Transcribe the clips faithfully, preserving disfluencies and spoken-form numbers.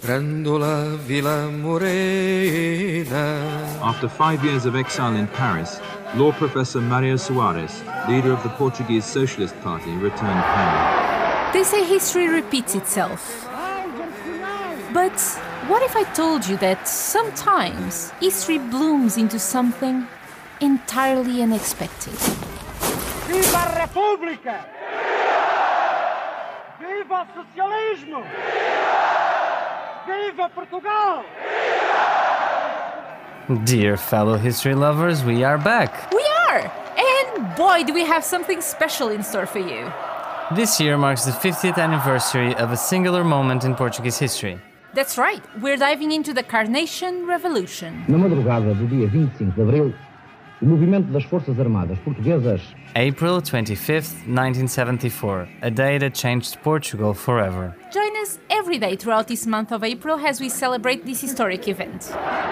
Grândola Vila Morena. After five years of exile in Paris, law professor Mario Soares, leader of the Portuguese Socialist Party, returned home. They say history repeats itself. But what if I told you that sometimes history blooms into something entirely unexpected? Viva a República! Viva o socialismo! Viva Portugal! Dear fellow history lovers, we are back! We are! And boy, do we have something special in store for you. This year marks the fiftieth anniversary of a singular moment in Portuguese history. That's right, we're diving into the Carnation Revolution. Na madrugada do dia vinte e cinco de abril, o movimento das Forças Armadas Portuguesas. April twenty-fifth, nineteen seventy-four, a day that changed Portugal forever. Join us every day throughout this month of April as we celebrate this historic event.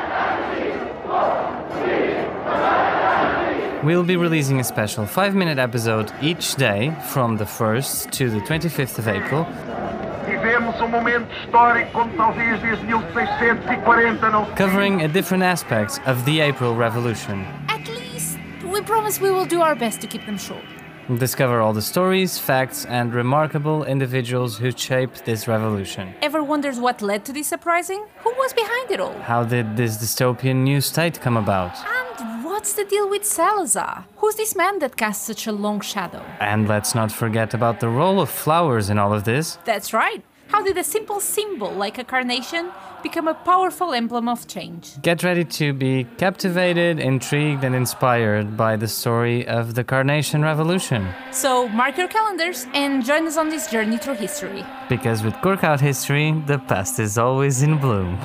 We'll be releasing a special five-minute episode each day from the first to the twenty-fifth of April. Vivemos um momento histórico como talvez desde mil seiscentos e quarenta não. Covering a different aspects of the April Revolution. At least, we promise we will do our best to keep them short. Discover all the stories, facts, and remarkable individuals who shaped this revolution. Ever wonders what led to this uprising? Who was behind it all? How did this dystopian new state come about? And what's the deal with Salazar? Who's this man that casts such a long shadow? And let's not forget about the role of flowers in all of this. That's right. How did a simple symbol like a carnation become a powerful emblem of change? Get ready to be captivated, intrigued, and inspired by the story of the Carnation Revolution. So mark your calendars and join us on this journey through history. Because with Corkout history, the past is always in bloom.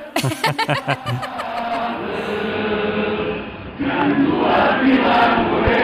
Vila Morena.